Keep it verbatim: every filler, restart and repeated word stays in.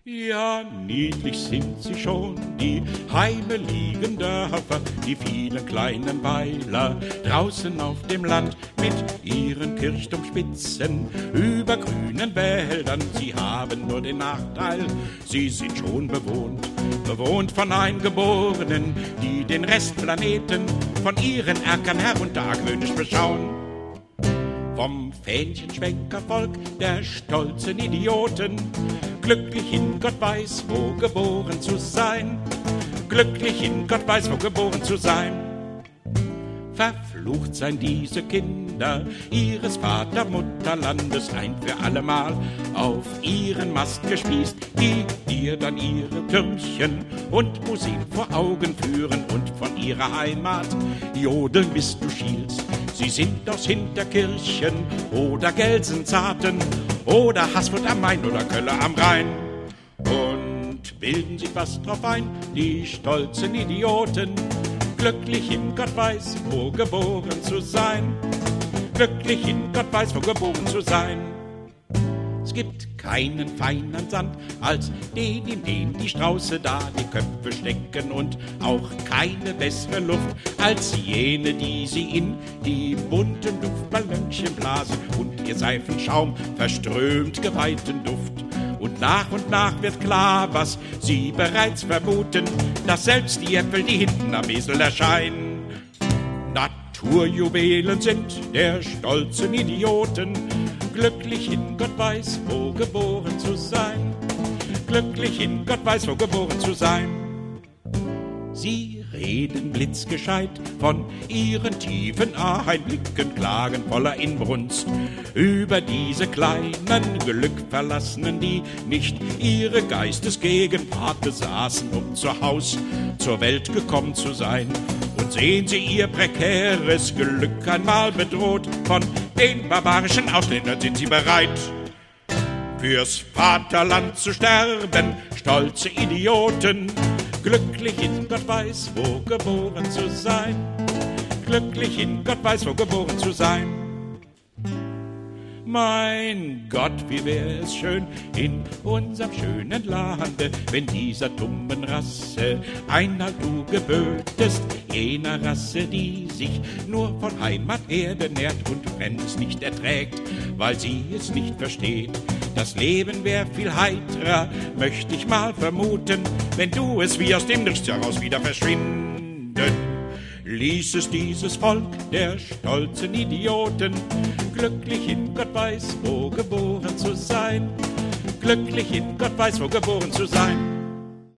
Ja, niedlich sind sie schon, die heimeligen Dörfer, die vielen kleinen Weiler draußen auf dem Land mit ihren Kirchturmspitzen über grünen Wäldern. Sie haben nur den Nachteil, sie sind schon bewohnt, bewohnt von Eingeborenen, die den Restplaneten von ihren Erkern herunter argwöhnisch beschauen. Vom Fähnchenschwenkervolk der stolzen Idioten, glücklich in Gott weiß, wo geboren zu sein. Glücklich in Gott weiß, wo geboren zu sein. Verflucht seien diese Kinder ihres Vater-Mutterlandes, ein für allemal auf ihren Mast gespießt, die dir dann ihre Türmchen und Musik vor Augen führen und von ihrer Heimat jodeln, bis du schielst. Sie sind aus Hinterkirchen oder Gelsenzarten oder Haßfurt am Main oder Kölle am Rhein und bilden sich was drauf ein, die stolzen Idioten, glücklich in Gott weiß, wo geboren zu sein. Glücklich in Gott weiß, wo geboren zu sein. Es gibt keinen feineren Sand als den, in den die Strauße da die Köpfe stecken, und auch keine bessere Luft als jene, die sie in die bunten Luftballönchen blasen und ihr Seifenschaum verströmt geweihten Duft. Und nach und nach wird klar, was sie bereits vermuten, dass selbst die Äpfel, die hinten am Esel erscheinen, Naturjuwelen sind der stolzen Idioten. Glücklich in Gott weiß, wo geboren zu sein. Glücklich in Gott weiß, wo geboren zu sein. Sie reden blitzgescheit von ihren tiefen Einblicken, klagen voller Inbrunst über diese kleinen Glückverlassenen, die nicht ihre Geistesgegenwart besaßen, um zur Haus, zur Welt gekommen zu sein. Und sehen sie ihr prekäres Glück einmal bedroht von den barbarischen Ausländern, sind sie bereit, fürs Vaterland zu sterben, stolze Idioten. Glücklich in Gott weiß, wo geboren zu sein. Glücklich in Gott weiß, wo geboren zu sein. Mein Gott, wie wär es schön in unserem schönen Lande, wenn dieser dummen Rasse einmal du gebötest, jener Rasse, die sich nur von Heimaterde nährt und wenn es nicht erträgt, weil sie es nicht versteht. Das Leben wär viel heiterer, möchte ich mal vermuten, wenn du es wie aus dem Nichts heraus wieder verschwinden ließest, dieses Volk der stolzen Idioten. Glücklich in Gott weiß, wo geboren zu sein. Glücklich in Gott weiß, wo geboren zu sein.